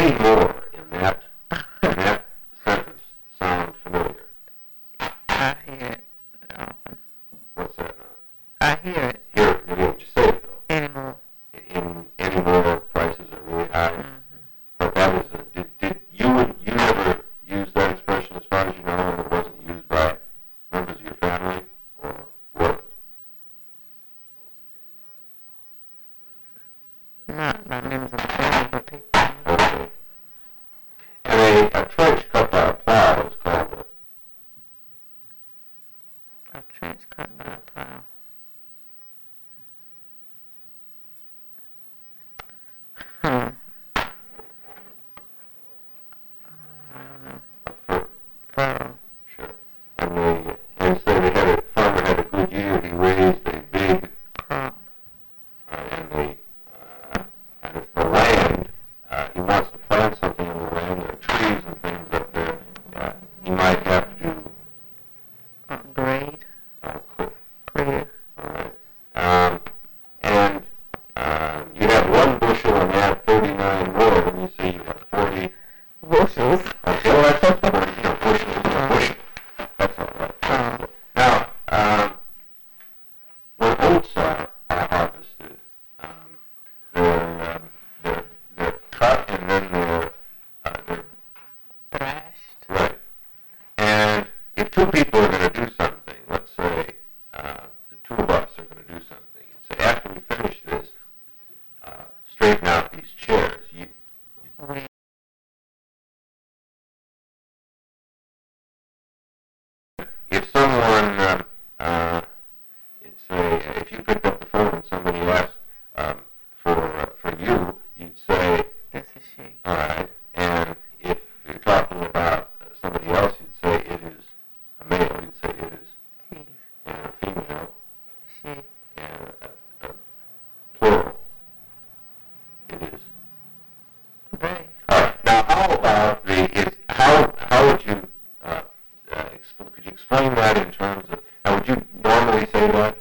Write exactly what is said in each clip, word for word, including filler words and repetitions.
any more in that in that sentence sound familiar? I hear it often. What's that now? I hear it. Hear it. Maybe what you say it though. Anymore. In any more prices are really high. Mm-hmm. But that was a, did, did you you never used that expression as far as you know, and it wasn't used by members of your family, or was it? Not by members of the family, but people. Okay. And a, a trench cut by a plow is called a A trench cut by a plow. Hmm. I don't know. a fur. Furrow. Sure. And they, and say they had a farmer had a good year. He raised a big, Crop. uh, and they, uh, and if the land, uh, he wants to plant something on the land. There are trees and things up there. Uh, he might have to Uh, grade. uh, clear. Clear. All right. Um, and uh, you have one bushel and add thirty-nine more, and you say you have forty. Bushels. Okay, well, that's just forty, you know, bushel, bushel. That's all right. Uh, Now, um, when oats are, are harvested, um, they're, um, they're, they're cut and then they're, uh, they're thrashed. right. And if two people are going to do something, let's say uh, the two of us are going to do something, so after we finish this, uh, straighten out these chairs. You, We if someone, um, uh, it's a, if you picked up the phone and somebody asked um, for uh, for you, you'd say, This is she. all right. And if you're talking about somebody else, you'd say it is a male. You'd say it is He. and a female She. and a, a plural. It is. They. All right. Now, how about the is how how would you uh, uh, expl- could you explain that in terms of now? Would you normally say that?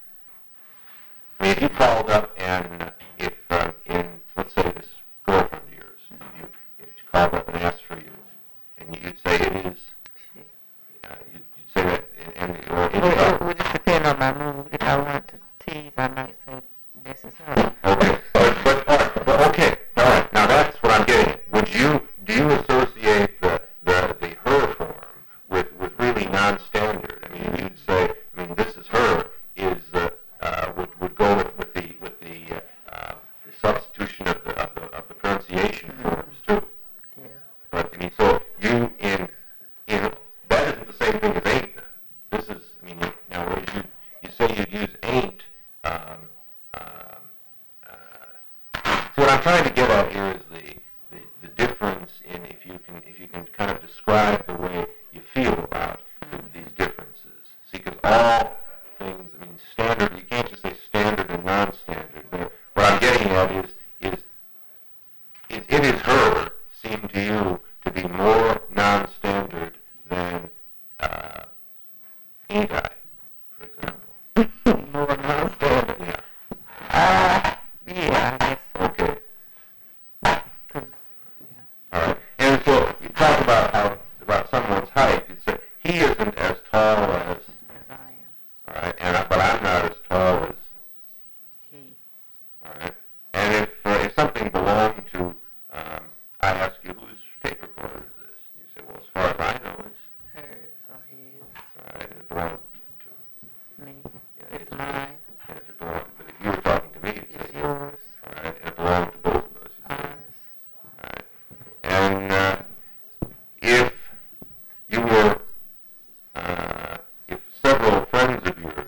I mean, if you called up and uh, if uh, in let's say this girlfriend of yours, if you if she called up and asked for you, and you'd say it is, She. uh, you'd, you'd say that, and, and or It, it, it, uh, it would just depend on my mood. If I wanted to tease, I might say, this is her. okay, but, but, all right, but okay, all right. Now that's what I'm getting at. Would you do you associate the the, the her form with, with really non-standard? I mean, you'd say, I mean, this is her is uh, uh, would would go with, with the with the, uh, uh, the substitution of the of the, of the pronunciation forms too. Yeah. But I mean, so you in in that isn't the same thing as ain't. Then. This is, I mean, you, now whereas you you say you'd use ain't. Um, um, uh, so what I'm trying to get at here is the, the, the difference in if you can if you can kind of describe the way you feel about the, these differences. See, because all things, I mean, standard. You can't just say standard and non-standard. But what I'm getting at is is is it is her seem to you to be more non-standard than uh, ain't I, for example? More non-standard. Yeah. Uh, yeah, I guess so. Okay. 'Cause, All right. And so you talk about how about someone's height. You'd say he isn't as tall as. as I am. All right. And I, but I'm not as tall as. He. All right. And if uh, if something belonged to, um, I ask you, whose tape recorder is this? You say, well, as far as I know, it's. Hers or his. All right. And it belonged to. Me. Yeah, It's mine. And if it belonged, but if you were talking to me, you'd It's say. yours. All right. And it belonged to both of us. You'd say. Ours. All right. And uh, if you were, uh, if several friends of yours